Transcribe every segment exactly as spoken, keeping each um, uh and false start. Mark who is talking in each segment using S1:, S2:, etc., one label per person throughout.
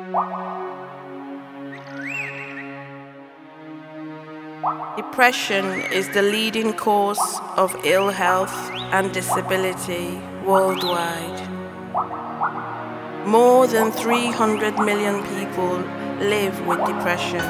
S1: Depression is the leading cause of ill health and disability worldwide. More than three hundred million people live with depression.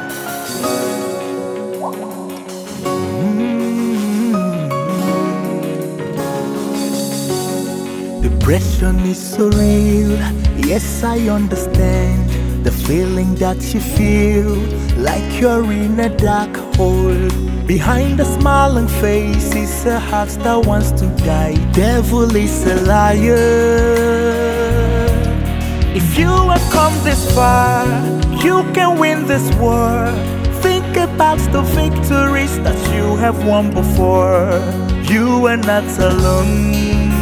S2: Depression is so real, yes I understand the feeling that you feel, like you're in a dark hole. Behind a smiling face is a heart that wants to die. Devil is a liar. If you have come this far, you can win this war. Think about the victories that you have won before. You are not alone.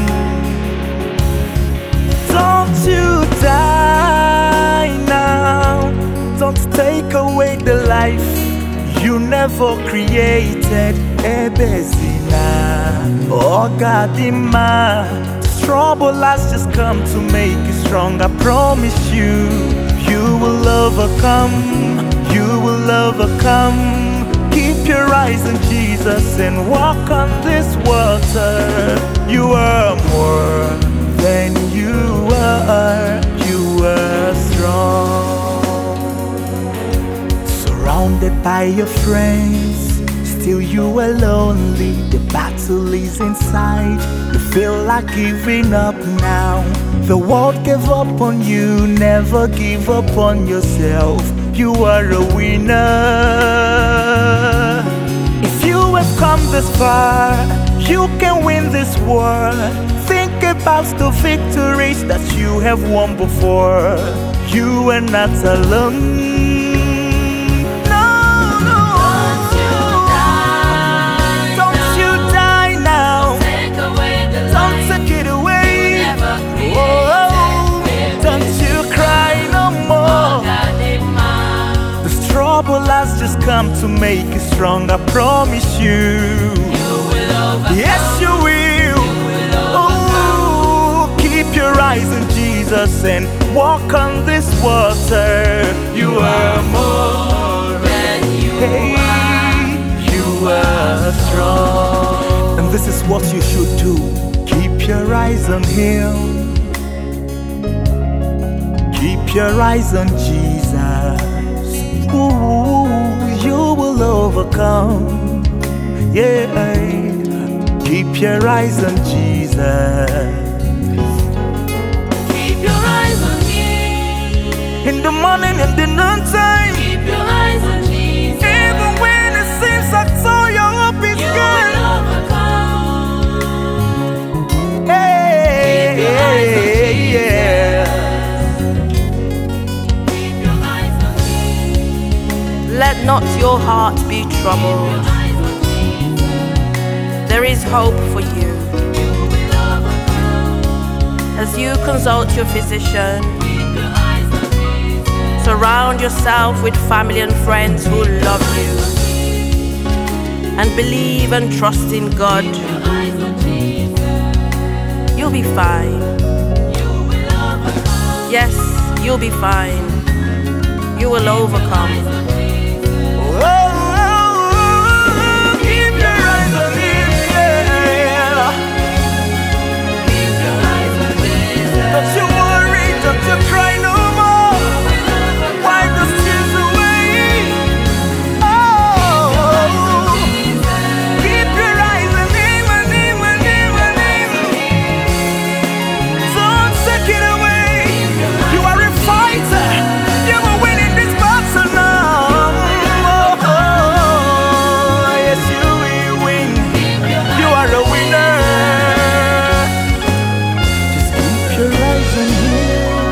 S2: Don't you die now. Don't take away the life you never created. Ebezina, oh Gadima. This trouble has just come to make you strong. I promise you, you will overcome. You will overcome. Keep your eyes on Jesus and walk on this water. You are more than you are. You are strong. Surrounded by your friends, still you are lonely. The battle is inside. You feel like giving up now. The world gave up on you. Never give up on yourself. You are a winner. If you have come this far, you can win this war. Think about the victories that you have won before. You are not alone. Trouble has just come to make you strong. I promise you,
S3: you will overcome.
S2: Yes, you will.
S3: You will
S2: oh, keep your eyes on Jesus and walk on this water. You, you are more
S3: than you
S2: hey,
S3: are.
S2: You are strong. And this is what you should do. Keep your eyes on Him. Keep your eyes on Jesus. Ooh, you will overcome. Yeah, keep your eyes on Jesus.
S3: Keep your eyes on Him.
S2: In the morning and the noontime.
S3: Keep your eyes on Jesus.
S2: Even when it seems like so your hope is
S3: you
S2: gone.
S3: Will overcome.
S2: Hey,
S3: keep your eyes on Jesus.
S2: yeah.
S1: Let not your heart be troubled. There is hope for you. As you consult your physician, surround yourself with family and friends who love you, and believe and trust in God. You'll be fine. Yes, you'll be fine. You will overcome.
S2: Keep your eyes on Him.